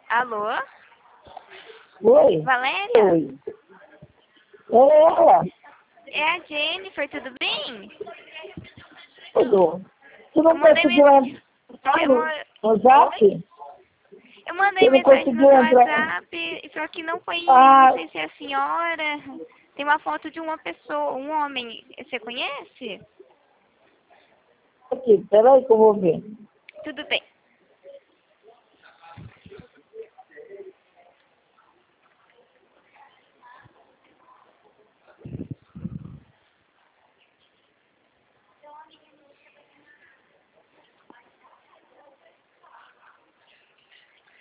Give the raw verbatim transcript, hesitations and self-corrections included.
Alô? Oi? Valéria? Oi. É ela. É a Jennifer, tudo bem? Tudo. Você Eu não mandei conseguiu mensagem. entrar Eu, no, ma- no zap? Oi? Eu mandei Você não mensagem no conseguiu seu entrar? WhatsApp, só que não foi, não Ah, sei se é a senhora. Tem uma foto de uma pessoa, um homem. Você conhece? aqui, peraí que eu vou ver. Tudo bem.